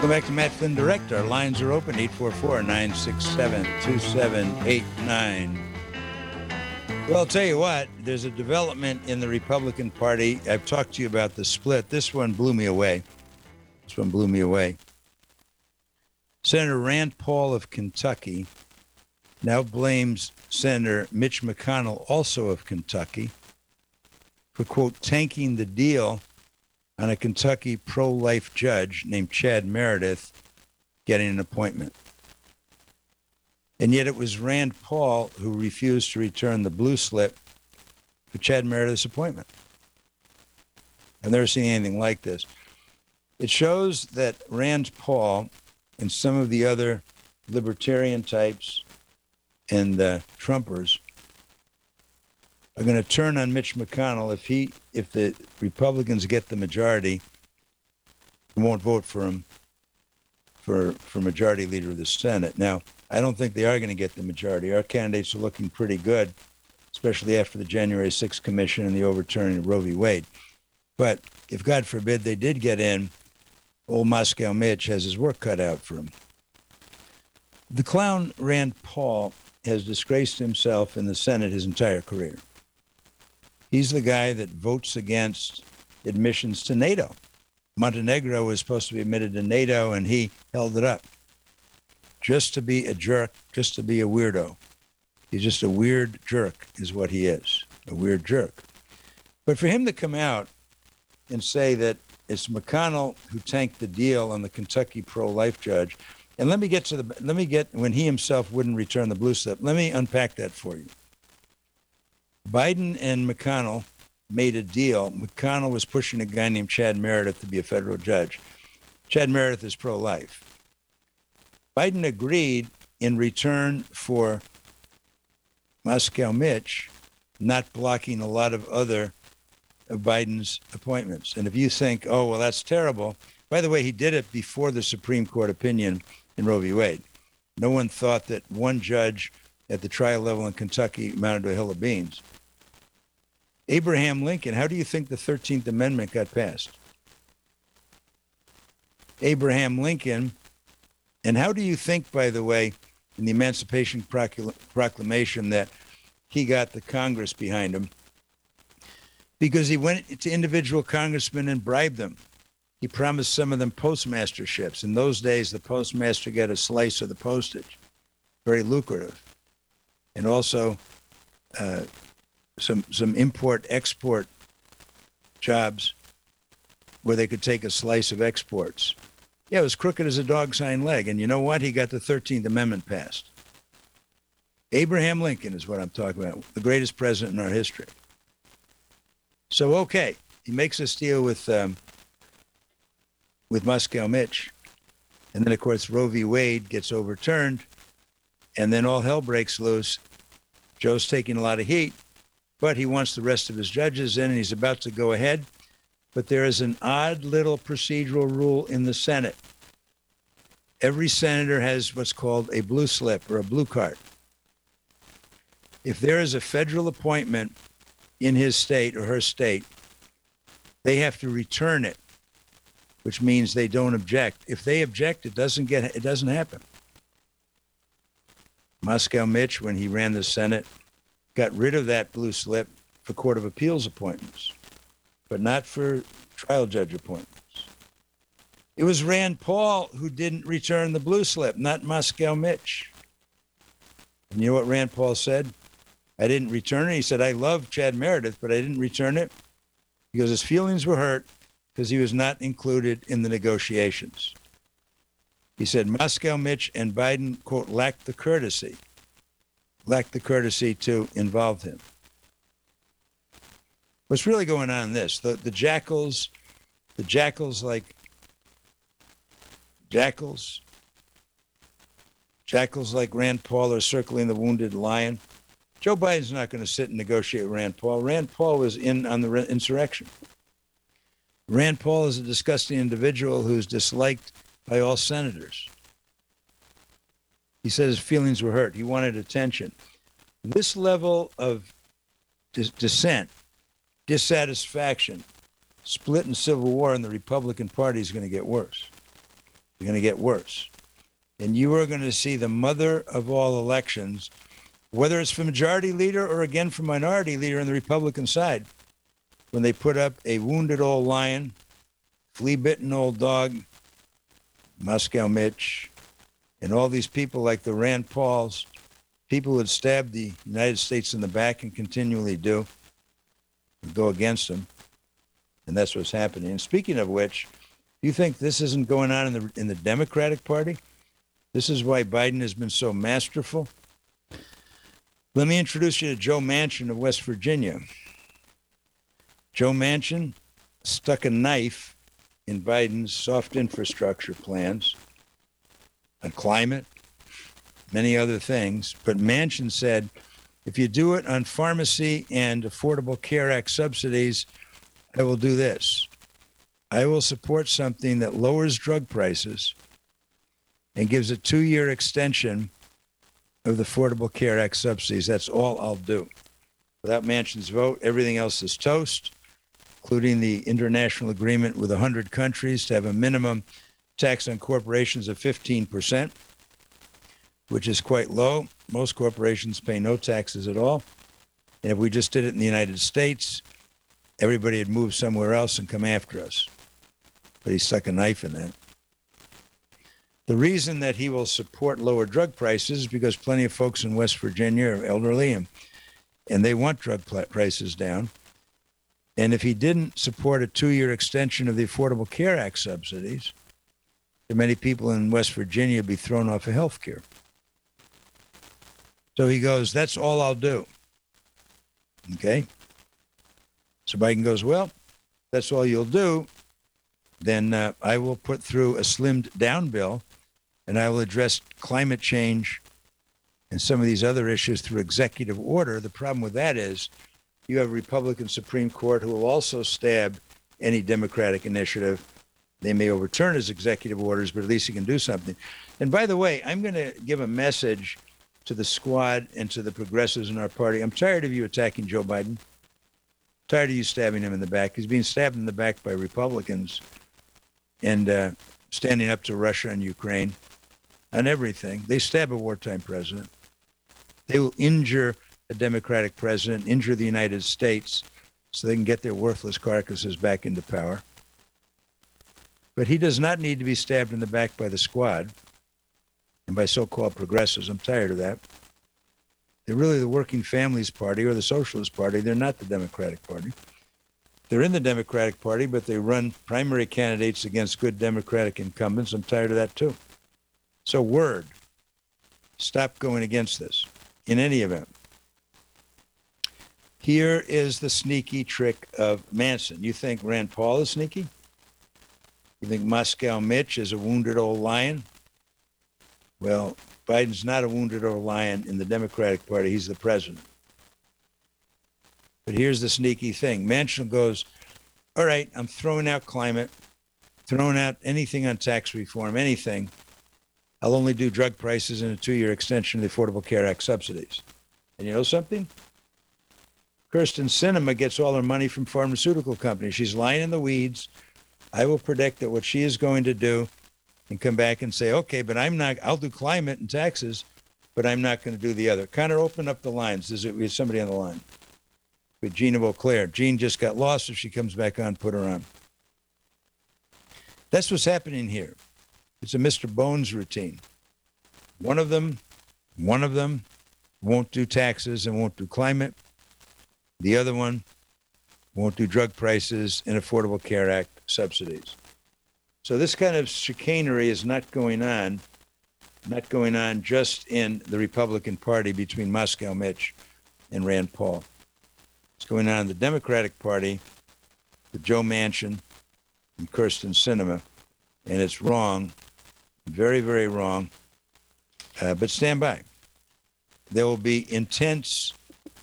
Welcome back to Matt Flynn Direct. Our lines are open, 844-967-2789. Well, I'll tell you what, there's a development in the Republican Party. I've talked to you about the split. This one blew me away. Senator Rand Paul of Kentucky now blames Senator Mitch McConnell, also of Kentucky, for, quote, tanking the deal on a Kentucky pro-life judge named Chad Meredith getting an appointment. And yet it was Rand Paul who refused to return the blue slip for Chad Meredith's appointment. I've never seen anything like this. It shows that Rand Paul and some of the other libertarian types and Trumpers are going to turn on Mitch McConnell if the Republicans get the majority and won't vote for him for majority leader of the Senate. Now, I don't think they are going to get the majority. Our candidates are looking pretty good, especially after the January 6th commission and the overturning of Roe v. Wade. But if, God forbid, they did get in, old Moscow Mitch has his work cut out for him. The clown Rand Paul has disgraced himself in the Senate his entire career. He's the guy that votes against admissions to NATO. Montenegro was supposed to be admitted to NATO, and he held it up. Just to be a jerk, just to be a weirdo. He's just a weird jerk is what he is, a weird jerk. But for him to come out and say that it's McConnell who tanked the deal on the Kentucky pro-life judge, and let me get when he himself wouldn't return the blue slip. Let me unpack that for you. Biden and McConnell made a deal. McConnell was pushing a guy named Chad Meredith to be a federal judge. Chad Meredith is pro-life. Biden agreed in return for Moscow Mitch not blocking a lot of other of Biden's appointments. And if you think, oh, well, that's terrible. By the way, he did it before the Supreme Court opinion in Roe v. Wade. No one thought that one judge at the trial level in Kentucky amounted to a hill of beans. Abraham Lincoln, how do you think the 13th Amendment got passed? Abraham Lincoln, and how do you think, by the way, in the Emancipation Proclamation that he got the Congress behind him? Because he went to individual congressmen and bribed them. He promised some of them postmasterships. In those days, the postmaster got a slice of the postage, very lucrative. And also some import-export jobs where they could take a slice of exports. Yeah, it was crooked as a dog's hind leg. And you know what? He got the 13th Amendment passed. Abraham Lincoln is what I'm talking about, the greatest president in our history. So, okay, he makes this deal with Moscow Mitch. And then, of course, Roe v. Wade gets overturned. And then all hell breaks loose. Joe's taking a lot of heat, but he wants the rest of his judges in, and he's about to go ahead. But there is an odd little procedural rule in the Senate. Every senator has what's called a blue slip or a blue card. If there is a federal appointment in his state or her state, they have to return it, which means they don't object. If they object, it doesn't happen. Moscow Mitch, when he ran the Senate, got rid of that blue slip for Court of Appeals appointments, but not for trial judge appointments. It was Rand Paul who didn't return the blue slip, not Moscow Mitch. And you know what Rand Paul said? I didn't return it. He said, I love Chad Meredith, but I didn't return it because his feelings were hurt because he was not included in the negotiations. He said Moscow Mitch and Biden, quote, lacked the courtesy to involve him. What's really going on in this? The jackals like Rand Paul are circling the wounded lion. Joe Biden's not going to sit and negotiate with Rand Paul. Rand Paul was in on the insurrection. Rand Paul is a disgusting individual who's disliked by all senators. He said his feelings were hurt. He wanted attention. This level of dissent, dissatisfaction, split and civil war in the Republican Party is going to get worse. They're going to get worse. And you are going to see the mother of all elections, whether it's for majority leader or again for minority leader on the Republican side, when they put up a wounded old lion, flea-bitten old dog, Moscow Mitch, and all these people like the Rand Pauls, people who had stabbed the United States in the back and continually do, go against them. And that's what's happening. And speaking of which, you think this isn't going on in the Democratic Party? This is why Biden has been so masterful. Let me introduce you to Joe Manchin of West Virginia. Joe Manchin stuck a knife in Biden's soft infrastructure plans on climate, many other things. But Manchin said, if you do it on pharmacy and Affordable Care Act subsidies, I will do this. I will support something that lowers drug prices and gives a 2-year extension of the Affordable Care Act subsidies. That's all I'll do. Without Manchin's vote, everything else is toast, including the international agreement with 100 countries to have a minimum tax on corporations of 15%, which is quite low. Most corporations pay no taxes at all. And if we just did it in the United States, everybody would move somewhere else and come after us. But he stuck a knife in that. The reason that he will support lower drug prices is because plenty of folks in West Virginia are elderly and they want drug prices down. And if he didn't support a 2-year extension of the Affordable Care Act subsidies, there are many people in West Virginia would be thrown off of health care. So he goes, that's all I'll do. Okay? So Biden goes, well, that's all you'll do. Then I will put through a slimmed down bill, and I will address climate change and some of these other issues through executive order. The problem with that is you have a Republican Supreme Court who will also stab any Democratic initiative. They may overturn his executive orders, but at least he can do something. And by the way, I'm going to give a message to the squad and to the progressives in our party. I'm tired of you attacking Joe Biden. Tired of you stabbing him in the back. He's being stabbed in the back by Republicans and standing up to Russia and Ukraine on everything. They stab a wartime president. They will injure a Democratic president, injure the United States so they can get their worthless carcasses back into power. But he does not need to be stabbed in the back by the squad and by so-called progressives. I'm tired of that. They're really the Working Families Party or the Socialist Party. They're not the Democratic Party. They're in the Democratic Party, but they run primary candidates against good Democratic incumbents. I'm tired of that, too. So word, stop going against this in any event. Here is the sneaky trick of Manchin. You think Rand Paul is sneaky? You think Moscow Mitch is a wounded old lion? Well, Biden's not a wounded old lion in the Democratic Party. He's the president. But here's the sneaky thing. Manchin goes, all right, I'm throwing out climate, throwing out anything on tax reform, anything. I'll only do drug prices and a 2-year extension of the Affordable Care Act subsidies. And you know something? Kyrsten Sinema gets all her money from pharmaceutical companies. She's lying in the weeds. I will predict that what she is going to do and come back and say, okay, but I'll do climate and taxes, but I'm not going to do the other. Connor, open up the lines. We have somebody on the line. With Gina Beauclair. Jean just got lost. If she comes back on, put her on. That's what's happening here. It's a Mr. Bones routine. One of them won't do taxes and won't do climate. The other one won't do drug prices and Affordable Care Act subsidies. So this kind of chicanery is not going on just in the Republican Party between Moscow Mitch and Rand Paul. It's going on in the Democratic Party with Joe Manchin and Kyrsten Sinema. And it's wrong, very, very wrong. But stand by. There will be intense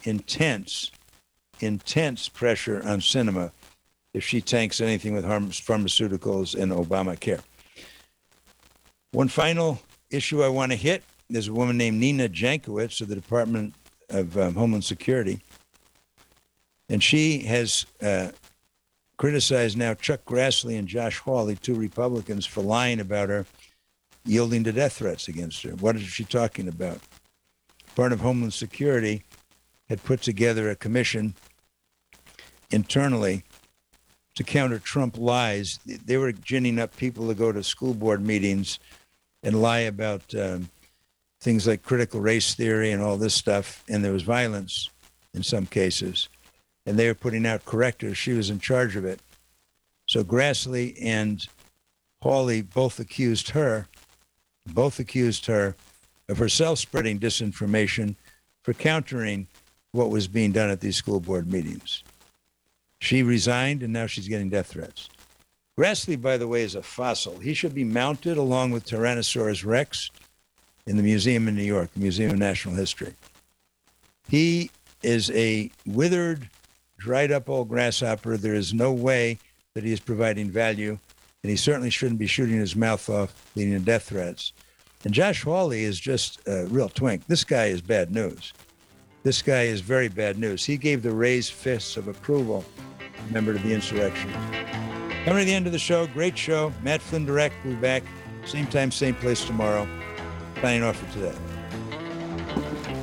pressure on Sinema if she tanks anything with pharmaceuticals and Obamacare. One final issue I want to hit. There's a woman named Nina Jankowicz of the Department of Homeland Security. And she has criticized now Chuck Grassley and Josh Hawley, two Republicans, for lying about her yielding to death threats against her. What is she talking about? Department of Homeland Security had put together a commission internally to counter Trump lies. They were ginning up people to go to school board meetings and lie about things like critical race theory and all this stuff. And there was violence in some cases. And they were putting out correctors. She was in charge of it. So Grassley and Hawley both accused her of herself spreading disinformation for countering what was being done at these school board meetings. She resigned, and now she's getting death threats. Grassley, by the way, is a fossil. He should be mounted along with Tyrannosaurus Rex in the museum in New York, the Museum of National History. He is a withered, dried up old grasshopper. There is no way that he is providing value, and he certainly shouldn't be shooting his mouth off, leading to death threats. And Josh Hawley is just a real twink. This guy is bad news. This guy is very bad news. He gave the raised fists of approval, member of the insurrection. Coming to the end of the show, great show. Matt Flynn Direct will be back, same time, same place tomorrow. Signing off for today.